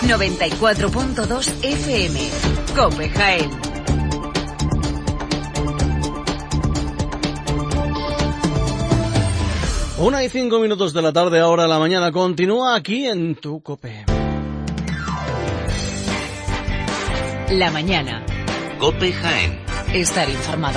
94.2 FM. COPE Jaén. Una y 5 minutos de la tarde, ahora la mañana continúa aquí en tu COPE. La mañana. COPE Jaén. Estar informado.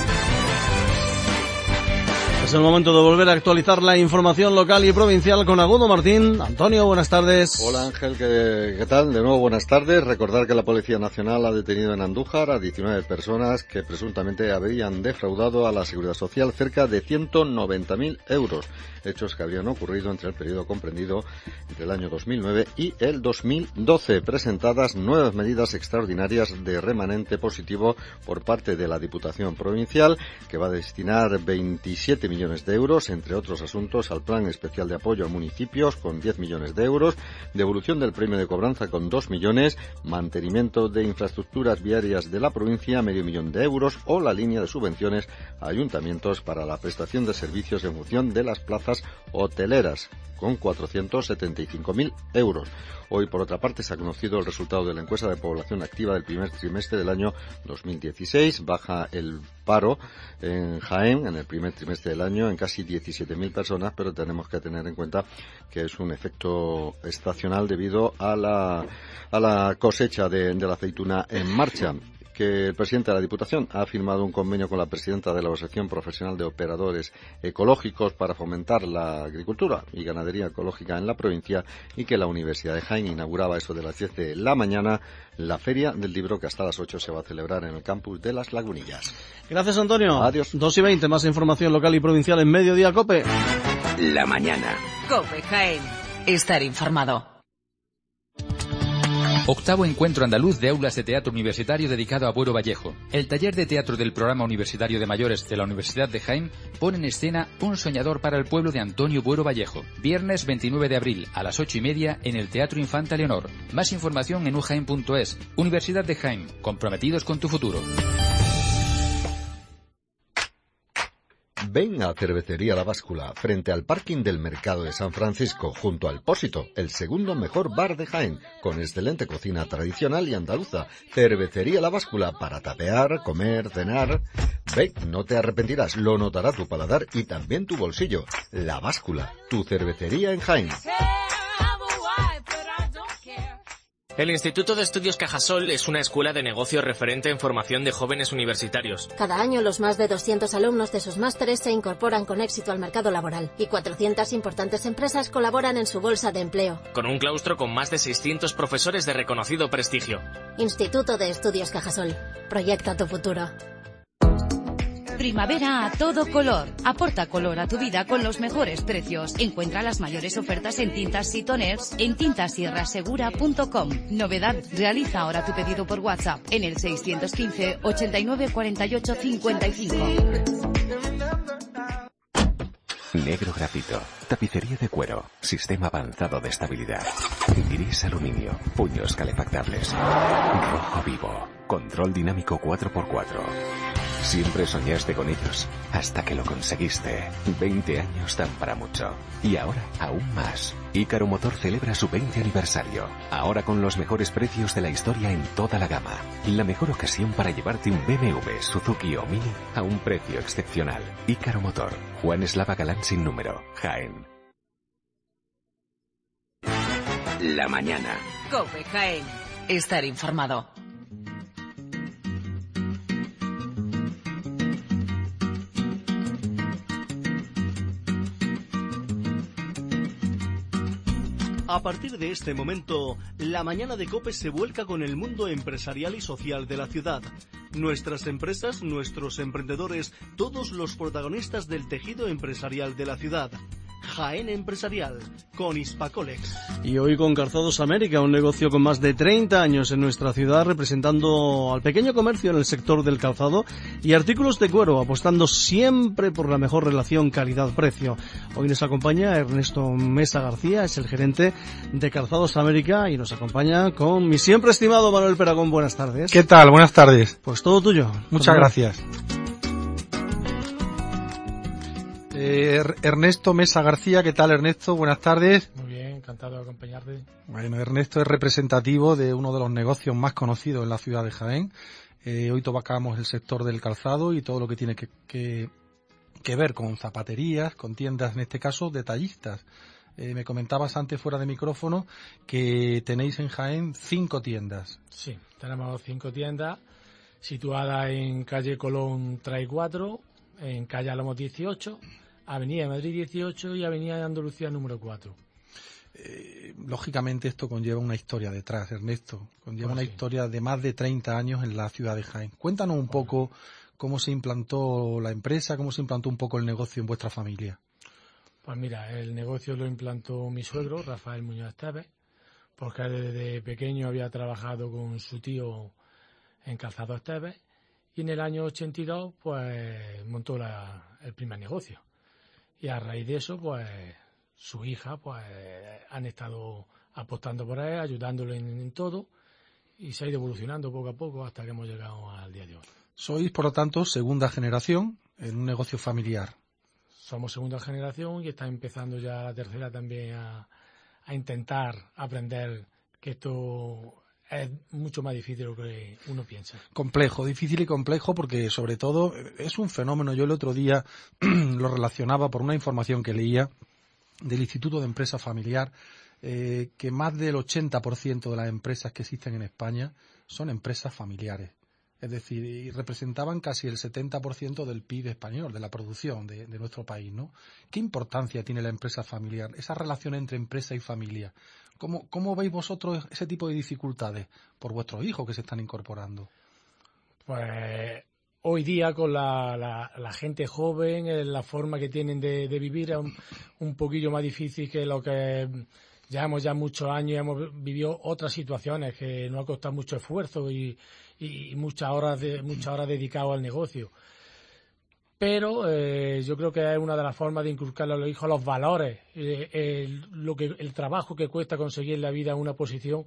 Es el momento de volver a actualizar la información local y provincial con Agudo Martín. Antonio, buenas tardes. Hola Ángel, ¿qué tal? De nuevo buenas tardes. Recordar que la Policía Nacional ha detenido en Andújar a 19 personas que presuntamente habrían defraudado a la Seguridad Social cerca de 190.000 euros. Hechos que habrían ocurrido entre el periodo comprendido entre el año 2009 y el 2012. Presentadas nuevas medidas extraordinarias de remanente positivo por parte de la Diputación Provincial, que va a destinar 27 millones de euros, entre otros asuntos, al Plan Especial de Apoyo a Municipios con 10 millones de euros, devolución del premio de cobranza con 2 millones, mantenimiento de infraestructuras viarias de la provincia, medio millón de euros, o la línea de subvenciones a ayuntamientos para la prestación de servicios en función de las plazas hoteleras, con 475.000 euros. Hoy, por otra parte, se ha conocido el resultado de la encuesta de población activa del primer trimestre del año 2016. Baja el paro en Jaén en el primer trimestre del año en casi 17.000 personas, pero tenemos que tener en cuenta que es un efecto estacional debido a la cosecha de la aceituna en marcha. Que el presidente de la Diputación ha firmado un convenio con la presidenta de la Asociación Profesional de Operadores Ecológicos para fomentar la agricultura y ganadería ecológica en la provincia, y que la Universidad de Jaén inauguraba eso de las 10 de la mañana la Feria del Libro, que hasta las 8 se va a celebrar en el campus de Las Lagunillas. Gracias, Antonio. Adiós. 2:20, más información local y provincial en Mediodía COPE. La mañana. COPE Jaén. Estar informado. Octavo Encuentro Andaluz de Aulas de Teatro Universitario dedicado a Buero Vallejo. El taller de teatro del Programa Universitario de Mayores de la Universidad de Jaén pone en escena Un soñador para el pueblo de Antonio Buero Vallejo. Viernes 29 de abril a las 8:30 en el Teatro Infanta Leonor. Más información en ujaen.es. Universidad de Jaén, comprometidos con tu futuro. Ven a Cervecería La Báscula, frente al parking del Mercado de San Francisco, junto al Pósito, el segundo mejor bar de Jaén, con excelente cocina tradicional y andaluza. Cervecería La Báscula, para tapear, comer, cenar. Ven, no te arrepentirás, lo notará tu paladar y también tu bolsillo. La Báscula, tu cervecería en Jaén. El Instituto de Estudios Cajasol es una escuela de negocio referente en formación de jóvenes universitarios. Cada año los más de 200 alumnos de sus másteres se incorporan con éxito al mercado laboral y 400 importantes empresas colaboran en su bolsa de empleo. Con un claustro con más de 600 profesores de reconocido prestigio. Instituto de Estudios Cajasol. Proyecta tu futuro. Primavera a todo color. Aporta color a tu vida con los mejores precios. Encuentra las mayores ofertas en tintas y toners en tintasierrasegura.com. Novedad, realiza ahora tu pedido por WhatsApp en el 615 89 48 55. Negro grafito, tapicería de cuero, sistema avanzado de estabilidad, gris aluminio, puños calefactables, rojo vivo, control dinámico 4x4. Siempre soñaste con ellos, hasta que lo conseguiste. 20 años dan para mucho. Y ahora, aún más. Ícaro Motor celebra su 20 aniversario. Ahora con los mejores precios de la historia en toda la gama. La mejor ocasión para llevarte un BMW, Suzuki o Mini a un precio excepcional. Ícaro Motor. Juan Eslava Galán sin número. Jaén. La mañana. COPE Jaén. Estar informado. A partir de este momento, la mañana de COPE se vuelca con el mundo empresarial y social de la ciudad. Nuestras empresas, nuestros emprendedores, todos los protagonistas del tejido empresarial de la ciudad. Jaén Empresarial, con Hispacolex. Y hoy con Calzados América, un negocio con más de 30 años en nuestra ciudad, representando al pequeño comercio en el sector del calzado y artículos de cuero, apostando siempre por la mejor relación calidad-precio. Hoy nos acompaña Ernesto Mesa García, es el gerente de Calzados América, y nos acompaña con mi siempre estimado Manuel Peragón. Buenas tardes. ¿Qué tal? Buenas tardes. Pues todo tuyo. Muchas gracias. Ernesto Mesa García, ¿qué tal, Ernesto? Buenas tardes. Muy bien, encantado de acompañarte. Bueno, Ernesto es representativo de uno de los negocios más conocidos en la ciudad de Jaén. Hoy tocamos el sector del calzado y todo lo que tiene que ver con zapaterías, con tiendas, en este caso, detallistas. Me comentabas antes, fuera de micrófono, que tenéis en Jaén 5 tiendas. Sí, tenemos 5 tiendas situadas en calle Colón 3 y 4, en calle Álamos 18, avenida de Madrid 18 y avenida de Andalucía número 4. Lógicamente esto conlleva una historia detrás, Ernesto. Conlleva una historia de más de 30 años en la ciudad de Jaén. Cuéntanos un poco cómo se implantó la empresa, cómo se implantó un poco el negocio en vuestra familia. Pues mira, el negocio lo implantó mi suegro, Rafael Muñoz Esteves, porque desde pequeño había trabajado con su tío en Calzado Esteves, y en el año 82 pues montó el primer negocio. Y a raíz de eso, pues su hija pues han estado apostando por él, ayudándole en todo, y se ha ido evolucionando poco a poco hasta que hemos llegado al día de hoy. Sois, por lo tanto, segunda generación en un negocio familiar. Somos segunda generación y está empezando ya la tercera también a intentar aprender que esto es mucho más difícil de lo que uno piensa. Complejo, difícil y complejo, porque sobre todo es un fenómeno. Yo el otro día lo relacionaba por una información que leía del Instituto de Empresa Familiar, que más del 80% de las empresas que existen en España son empresas familiares. Es decir, y representaban casi el 70% del PIB español, de la producción de nuestro país, ¿no? ¿Qué importancia tiene la empresa familiar, esa relación entre empresa y familia? ¿Cómo veis vosotros ese tipo de dificultades por vuestros hijos que se están incorporando? Pues hoy día con la gente joven, la forma que tienen de vivir es un poquillo más difícil que lo que llevamos ya muchos años y hemos vivido otras situaciones que nos ha costado mucho esfuerzo y muchas horas dedicadas al negocio. Pero yo creo que es una de las formas de inculcarle a los hijos los valores, el trabajo que cuesta conseguir en la vida una posición.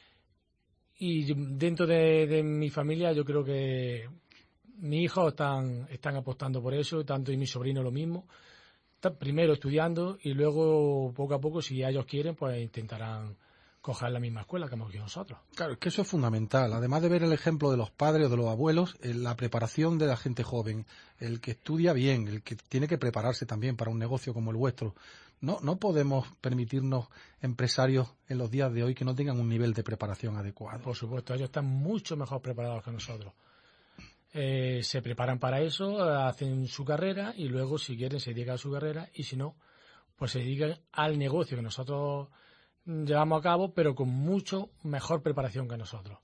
Y dentro de mi familia yo creo que mis hijos están apostando por eso, tanto y mi sobrino lo mismo. Primero estudiando y luego poco a poco, si ellos quieren, pues intentarán coger la misma escuela que hemos ido nosotros. Claro, es que eso es fundamental. Además de ver el ejemplo de los padres o de los abuelos, la preparación de la gente joven, el que estudia bien, el que tiene que prepararse también para un negocio como el vuestro. No podemos permitirnos empresarios en los días de hoy que no tengan un nivel de preparación adecuado. Por supuesto, ellos están mucho mejor preparados que nosotros. Se preparan para eso, hacen su carrera y luego, si quieren, se dedican a su carrera, y si no, pues se dedican al negocio que nosotros llevamos a cabo, pero con mucho mejor preparación que nosotros.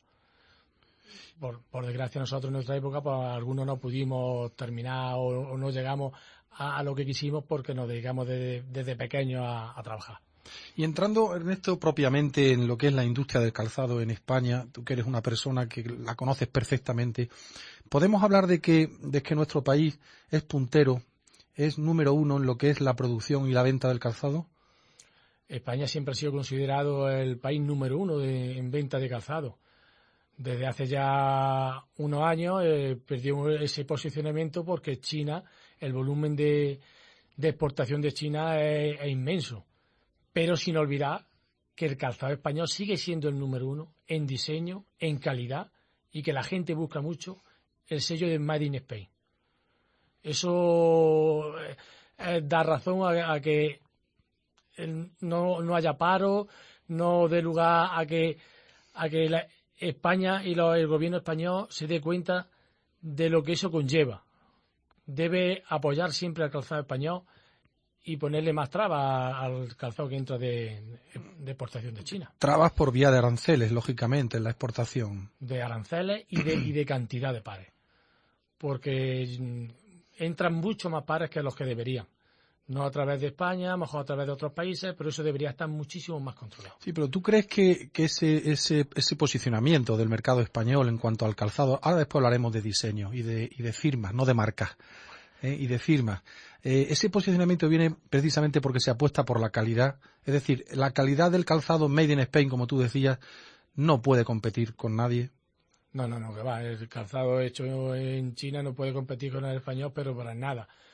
Por desgracia, nosotros en nuestra época, pues algunos no pudimos terminar o no llegamos a lo que quisimos porque nos dedicamos desde pequeños a trabajar. Y entrando, Ernesto, propiamente en lo que es la industria del calzado en España, tú que eres una persona que la conoces perfectamente, ¿podemos hablar de que nuestro país es puntero, es número 1 en lo que es la producción y la venta del calzado? España siempre ha sido considerado el país número 1 en venta de calzado. Desde hace ya unos años perdió ese posicionamiento porque China, el volumen de exportación de China es inmenso. Pero sin olvidar que el calzado español sigue siendo el número 1 en diseño, en calidad, y que la gente busca mucho el sello de Made in Spain. Eso da razón a que no haya paro, no dé lugar a que España y el gobierno español se dé cuenta de lo que eso conlleva. Debe apoyar siempre al calzado español y ponerle más trabas al calzado que entra de exportación de China. Trabas por vía de aranceles, lógicamente, en la exportación. De aranceles y de cantidad de pares. Porque entran mucho más pares que los que deberían. No a través de España, mejor a través de otros países, pero eso debería estar muchísimo más controlado. Sí, pero ¿tú crees que ese posicionamiento del mercado español en cuanto al calzado, ahora después hablaremos de diseño y de firmas, no de marcas, y de firmas, ese posicionamiento viene precisamente porque se apuesta por la calidad? Es decir, la calidad del calzado Made in Spain, como tú decías, no puede competir con nadie. No, que va, el calzado hecho en China no puede competir con el español, pero para nada.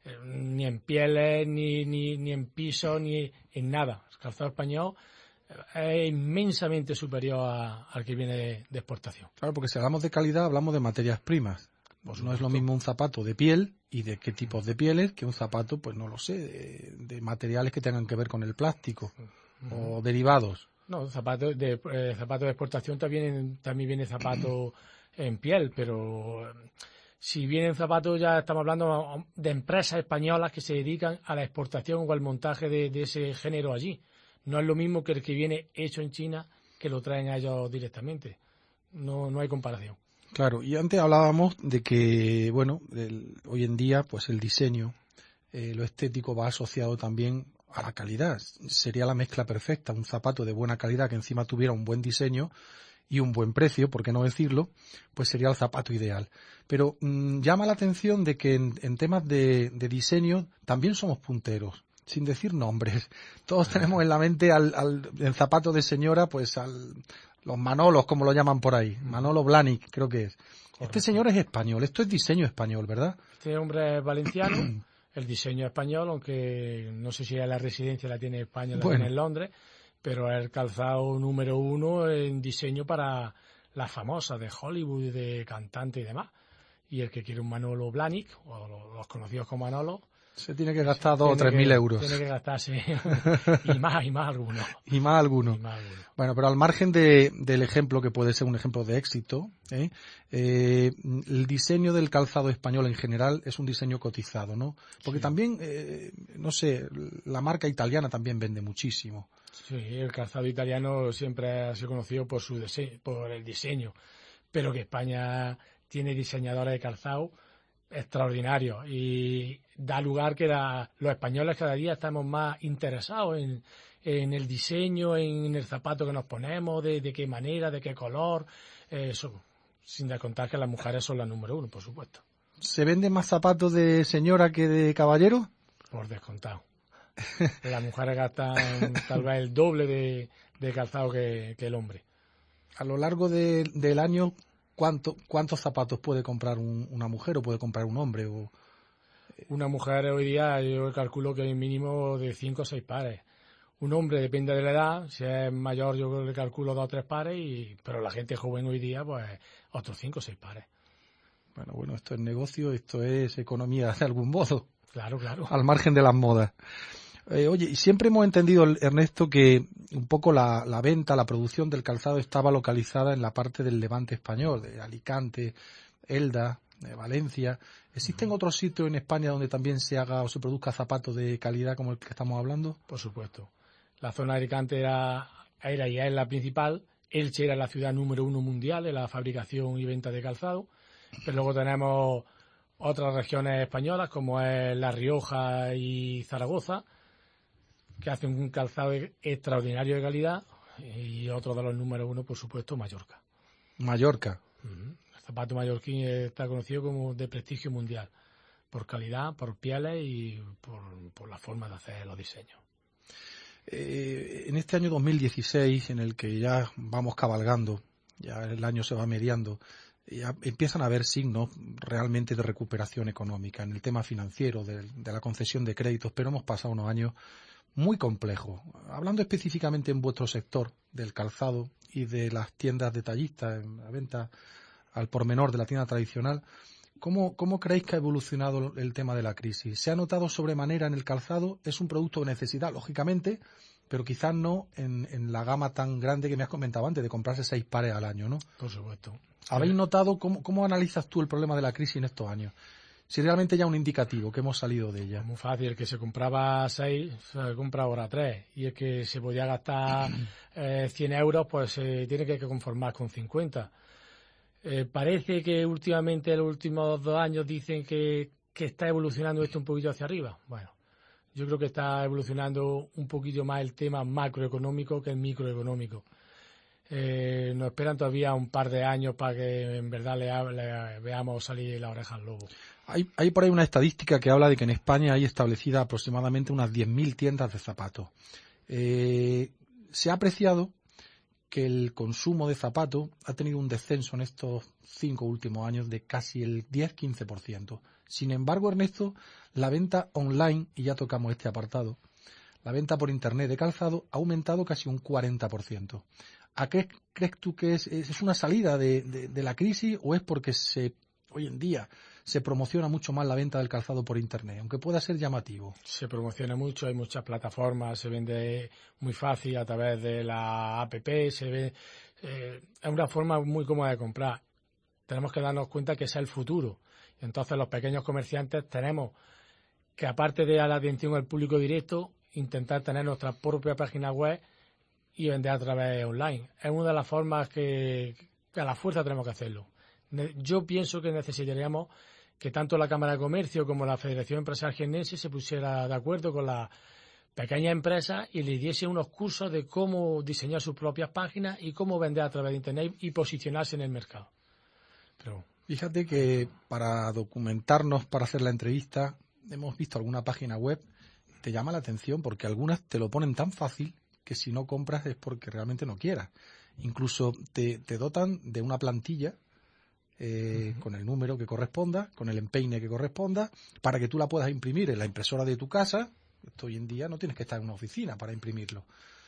ni en pieles, ni en pisos, ni en nada. El calzado español es inmensamente superior al que viene de exportación. Claro, porque si hablamos de calidad, hablamos de materias primas. Pues no es lo mismo un zapato de piel y de qué tipos de pieles que un zapato, pues no lo sé, de materiales que tengan que ver con el plástico o derivados. No, zapatos de exportación también viene zapato en piel, pero si vienen zapatos ya estamos hablando de empresas españolas que se dedican a la exportación o al montaje de ese género allí. No es lo mismo que el que viene hecho en China, que lo traen a ellos directamente. No hay comparación. Claro, y antes hablábamos de que, bueno, hoy en día, pues el diseño, lo estético va asociado también a la calidad. Sería la mezcla perfecta, un zapato de buena calidad que encima tuviera un buen diseño y un buen precio, por qué no decirlo, pues sería el zapato ideal. Pero llama la atención de que en temas de diseño también somos punteros, sin decir nombres. Todos tenemos en la mente el zapato de señora, pues los Manolos, como lo llaman por ahí. Manolo Blahnik, creo que es. Correcto. Este señor es español, esto es diseño español, ¿verdad? Este hombre es valenciano, el diseño español, aunque no sé si la residencia la tiene en España, la tiene en Londres, pero es el calzado número 1 en diseño para las famosas de Hollywood, de cantante y demás. Y el que quiere un Manolo Blahnik, o los conocidos como Manolo, se tiene que gastar 2.000 o 3.000 euros. Tiene que gastarse y más algunos. Y más algunos. Bueno, pero al margen del ejemplo, que puede ser un ejemplo de éxito, el diseño del calzado español en general es un diseño cotizado, ¿no? Porque también, no sé, la marca italiana también vende muchísimo. Sí, el calzado italiano siempre ha sido conocido por por el diseño, pero que España tiene diseñadores de calzado extraordinario y da lugar que los españoles cada día estamos más interesados en el diseño, en el zapato que nos ponemos, de qué manera, de qué color, eso, sin contar que las mujeres son las número 1, por supuesto. ¿Se venden más zapatos de señora que de caballero? Por descontado. Las mujeres gastan tal vez el doble de calzado que el hombre. A lo largo del año, ¿cuántos zapatos puede comprar una mujer o puede comprar un hombre? Una mujer hoy día yo calculo que hay un mínimo de 5 o 6 pares. Un hombre depende de la edad, si es mayor yo le calculo 2 o 3 pares, pero la gente joven hoy día pues otros 5 o 6 pares. Bueno, esto es negocio, esto es economía de algún modo. Claro. Al margen de las modas. Oye, y siempre hemos entendido, Ernesto, que un poco la venta, la producción del calzado estaba localizada en la parte del Levante español, de Alicante, Elda, de Valencia. ¿Existen otros sitios en España donde también se haga o se produzca zapatos de calidad como el que estamos hablando? Por supuesto. La zona de Alicante era y es la principal. Elche era la ciudad número 1 mundial en la fabricación y venta de calzado. Pero luego tenemos otras regiones españolas como es La Rioja y Zaragoza, que hacen un calzado extraordinario de calidad, y otro de los número 1, por supuesto, Mallorca. Mallorca. El zapato mallorquín está conocido como de prestigio mundial, por calidad, por pieles y por la forma de hacer los diseños. En este año 2016, en el que ya vamos cabalgando, ya el año se va mediando, ya empiezan a haber signos realmente de recuperación económica en el tema financiero, de la concesión de créditos, pero hemos pasado unos años muy complejo. Hablando específicamente en vuestro sector del calzado y de las tiendas detallistas, en la venta al por menor de la tienda tradicional, ¿cómo creéis que ha evolucionado el tema de la crisis? ¿Se ha notado sobremanera en el calzado? Es un producto de necesidad, lógicamente, pero quizás no en la gama tan grande que me has comentado antes, de comprarse 6 pares al año, ¿no? Por supuesto. ¿Habéis notado cómo analizas tú el problema de la crisis en estos años? Si realmente ya un indicativo que hemos salido de ella. Muy fácil, el que se compraba 6 se compra ahora 3, y el que se podía gastar 100 euros pues se tiene que conformar con 50. Parece que últimamente, en los últimos 2 años, dicen que está evolucionando esto un poquito hacia arriba. Bueno, yo creo que está evolucionando un poquito más el tema macroeconómico que el microeconómico. Nos esperan todavía un par de años para que en verdad le veamos salir la oreja al lobo. Hay por ahí una estadística que habla de que en España hay establecida aproximadamente unas 10.000 tiendas de zapatos. Se ha apreciado que el consumo de zapatos ha tenido un descenso en estos 5 últimos años de casi el 10-15%. Sin embargo, Ernesto, la venta online, y ya tocamos este apartado, la venta por Internet de calzado ha aumentado casi un 40%. ¿A qué crees tú que es una salida de la crisis o es porque hoy en día se promociona mucho más la venta del calzado por Internet, aunque pueda ser llamativo? Se promociona mucho, hay muchas plataformas, se vende muy fácil a través de la app, se ve, es una forma muy cómoda de comprar. Tenemos que darnos cuenta que ese es el futuro. Entonces los pequeños comerciantes tenemos que, aparte de la atención al público directo, intentar tener nuestra propia página web y vender a través online. Es una de las formas que a la fuerza tenemos que hacerlo. Yo pienso que necesitaríamos que tanto la Cámara de Comercio como la Federación Empresarial Jiennense se pusiera de acuerdo con las pequeñas empresas y les diese unos cursos de cómo diseñar sus propias páginas y cómo vender a través de Internet y posicionarse en el mercado. Pero fíjate que para documentarnos, para hacer la entrevista, hemos visto alguna página web, te llama la atención porque algunas te lo ponen tan fácil que si no compras es porque realmente no quieras. Incluso te dotan de una plantilla con el número que corresponda, con el empeine que corresponda, para que tú la puedas imprimir en la impresora de tu casa. Esto hoy en día no tienes que estar en una oficina para imprimirlo.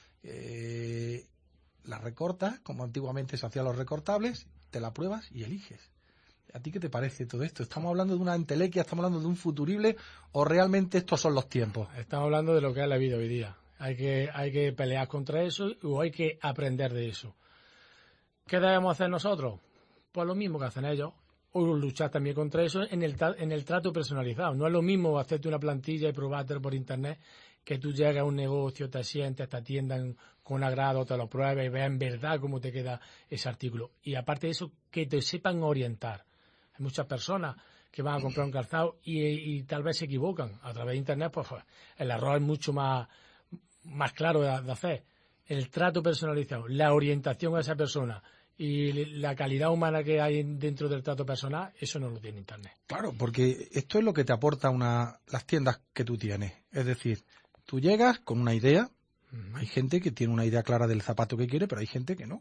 La recortas, como antiguamente se hacían los recortables, te la pruebas y eliges. ¿A ti qué te parece todo esto? ¿Estamos hablando de una entelequia, estamos hablando de un futurible o realmente estos son los tiempos? Estamos hablando de lo que es la vida hoy día. Hay que pelear contra eso o hay que aprender de eso. ¿Qué debemos hacer nosotros? Pues lo mismo que hacen ellos. O luchar también contra eso en el trato personalizado. No es lo mismo hacerte una plantilla y probártelo por Internet que tú llegas a un negocio, te sientes, te atiendan con agrado, te lo pruebes y veas en verdad cómo te queda ese artículo. Y aparte de eso, que te sepan orientar. Hay muchas personas que van a comprar un calzado y tal vez se equivocan. A través de Internet, pues el error es mucho más claro de hacer. El trato personalizado, la orientación a esa persona y la calidad humana que hay dentro del trato personal, eso no lo tiene Internet. Claro, porque esto es lo que te aporta las tiendas que tú tienes. Es decir, tú llegas con una idea. Hay gente que tiene una idea clara del zapato que quiere, pero hay gente que no.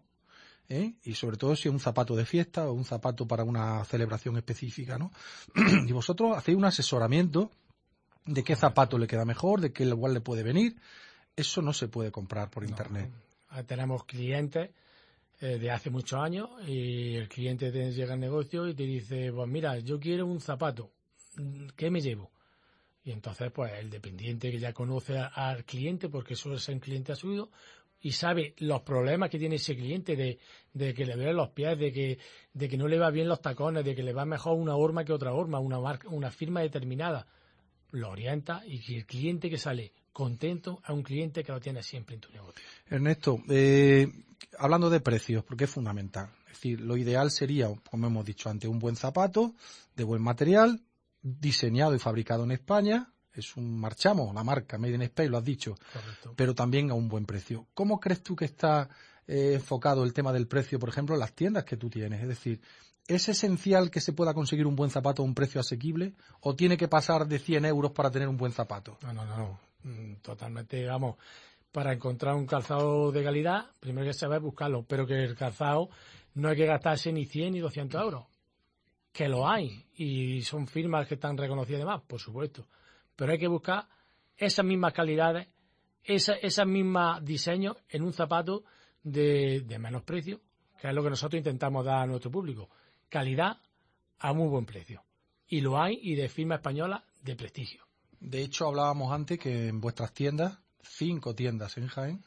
Y sobre todo si es un zapato de fiesta o un zapato para una celebración específica, ¿no? Y vosotros hacéis un asesoramiento de qué zapato le queda mejor, de qué igual le puede venir. Eso no se puede comprar por Internet. Tenemos clientes de hace muchos años y el cliente te llega al negocio y te dice, pues mira, yo quiero un zapato, ¿qué me llevo? Y entonces pues el dependiente que ya conoce al cliente, porque eso es un cliente a suyo, y sabe los problemas que tiene ese cliente de que le duelen los pies, de que no le va bien los tacones, de que le va mejor una horma que otra horma, una firma determinada, lo orienta y que el cliente que sale contento a un cliente que lo tiene siempre en tu negocio. Ernesto, hablando de precios, porque es fundamental. Es decir, lo ideal sería, como hemos dicho antes, un buen zapato de buen material, diseñado y fabricado en España. Es un Marchamo, la marca Made in Spain, lo has dicho. Correcto. Pero también a un buen precio. ¿Cómo crees tú que está enfocado el tema del precio, por ejemplo, en las tiendas que tú tienes? Es decir, ¿es esencial que se pueda conseguir un buen zapato a un precio asequible o tiene que pasar de 100 euros para tener un buen zapato? No. Totalmente, vamos, para encontrar un calzado de calidad, primero hay que saber buscarlo, pero que el calzado no hay que gastarse ni 100 ni 200 euros. Que lo hay y son firmas que están reconocidas y demás, por supuesto. Pero hay que buscar esas mismas calidades, esas mismas diseños en un zapato de menos precio, que es lo que nosotros intentamos dar a nuestro público. Calidad a muy buen precio. Y lo hay, y de firma española de prestigio. De hecho, hablábamos antes que en vuestras tiendas, 5 tiendas en Jaén,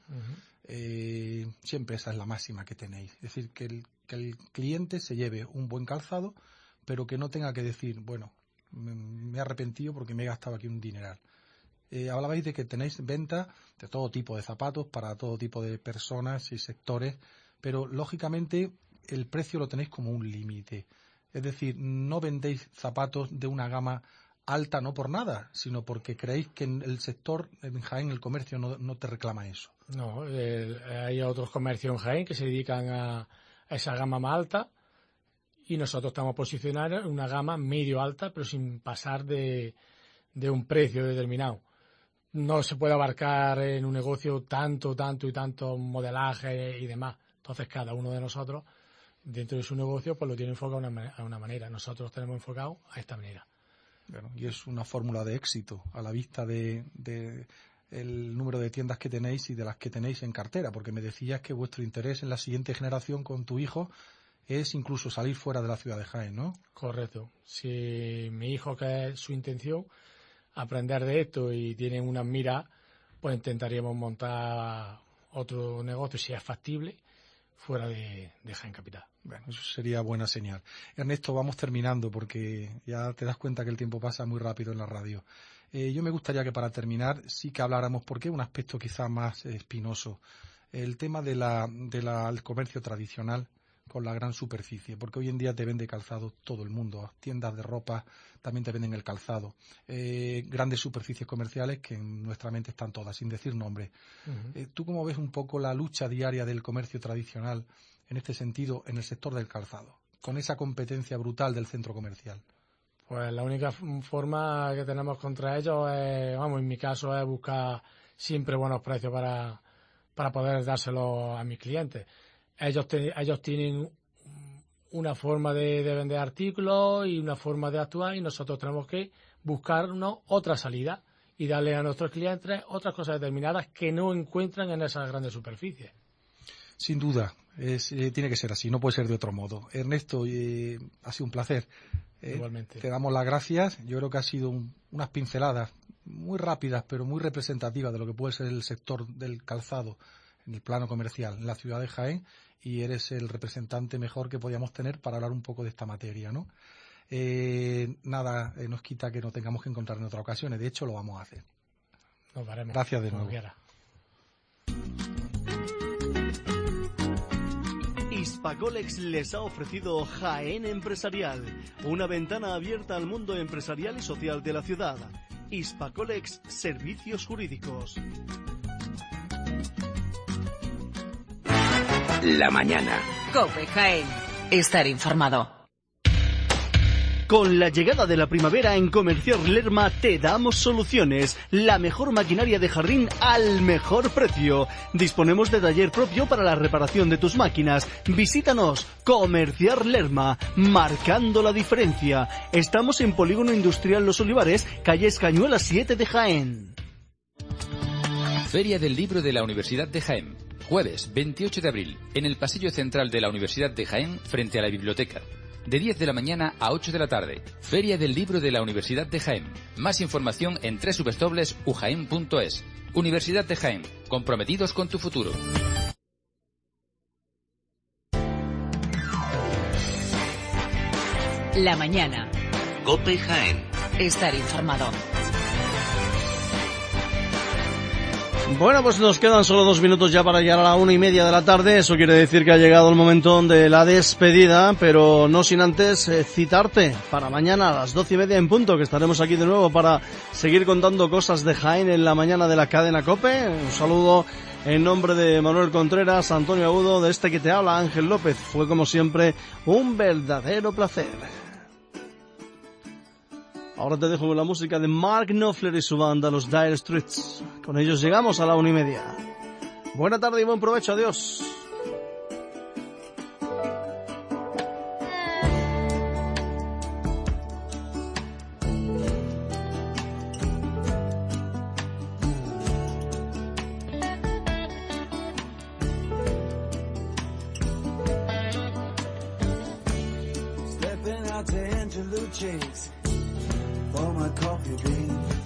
siempre esa es la máxima que tenéis. Es decir, que el cliente se lleve un buen calzado, pero que no tenga que decir, bueno, me he arrepentido porque me he gastado aquí un dineral. Hablabais de que tenéis venta de todo tipo de zapatos para todo tipo de personas y sectores, pero lógicamente el precio lo tenéis como un límite. Es decir, no vendéis zapatos de una gama alta no por nada, sino porque creéis que en el sector, en Jaén, el comercio no te reclama eso. No, hay otros comercios en Jaén que se dedican a esa gama más alta y nosotros estamos posicionados en una gama medio alta, pero sin pasar de un precio determinado. No se puede abarcar en un negocio tanto y tanto modelaje y demás. Entonces cada uno de nosotros, dentro de su negocio, pues lo tiene enfocado a una manera. Nosotros tenemos enfocado a esta manera. Bueno, y es una fórmula de éxito a la vista de el número de tiendas que tenéis y de las que tenéis en cartera, porque me decías que vuestro interés en la siguiente generación con tu hijo es incluso salir fuera de la ciudad de Jaén, ¿no? Correcto. Si mi hijo, que es su intención, aprender de esto y tienen unas miras, pues intentaríamos montar otro negocio, si es factible, fuera de Jaén Capital. Bueno, eso sería buena señal. Ernesto, vamos terminando porque ya te das cuenta que el tiempo pasa muy rápido en la radio. Yo me gustaría que para terminar sí que habláramos, porque es un aspecto quizá más espinoso, el tema del comercio tradicional con la gran superficie, porque hoy en día te vende calzado todo el mundo, tiendas de ropa también te venden el calzado, grandes superficies comerciales que en nuestra mente están todas, sin decir nombres. ¿Tú cómo ves un poco la lucha diaria del comercio tradicional en este sentido en el sector del calzado, con esa competencia brutal del centro comercial? Pues la única forma que tenemos contra ellos es, en mi caso, es buscar siempre buenos precios para poder dárselo a mis clientes. Ellos tienen una forma de vender artículos y una forma de actuar, y nosotros tenemos que buscarnos otra salida y darle a nuestros clientes otras cosas determinadas que no encuentran en esas grandes superficies. Sin duda, tiene que ser así, no puede ser de otro modo. Ernesto, ha sido un placer. Igualmente. Te damos las gracias. Yo creo que ha sido unas pinceladas muy rápidas, pero muy representativas de lo que puede ser el sector del calzado en el plano comercial en la ciudad de Jaén, y eres el representante mejor que podíamos tener para hablar un poco de esta materia, ¿no? Nada nos quita que nos tengamos que encontrar en otras ocasiones. De hecho, lo vamos a hacer. Nos veremos. Gracias de nuevo. Hispacolex les ha ofrecido Jaén Empresarial, una ventana abierta al mundo empresarial y social de la ciudad. Hispacolex Servicios Jurídicos. La mañana. COPE Jaén. Estar informado. Con la llegada de la primavera en Comerciar Lerma te damos soluciones. La mejor maquinaria de jardín al mejor precio. Disponemos de taller propio para la reparación de tus máquinas. Visítanos. Comerciar Lerma, marcando la diferencia. Estamos en Polígono Industrial Los Olivares, calle Escañuela 7 de Jaén. Feria del Libro de la Universidad de Jaén. Jueves 28 de abril, en el pasillo central de la Universidad de Jaén, frente a la biblioteca. De 10 de la mañana a 8 de la tarde. Feria del Libro de la Universidad de Jaén. Más información en www.ujaen.es. Universidad de Jaén. Comprometidos con tu futuro. La mañana. COPE Jaén. Estar informado. Bueno, pues nos quedan solo 2 minutos ya para llegar a la 1:30 de la tarde. Eso quiere decir que ha llegado el momento de la despedida, pero no sin antes citarte para mañana a las 12:30 en punto, que estaremos aquí de nuevo para seguir contando cosas de Jaén en la mañana de la cadena COPE. Un saludo en nombre de Manuel Contreras, Antonio Agudo, de este que te habla, Ángel López. Fue como siempre un verdadero placer. Ahora te dejo con la música de Mark Knopfler y su banda, los Dire Straits. Con ellos llegamos a la 1:30. Buena tarde y buen provecho. Adiós. Stepping out to Angelucci's for my coffee bean.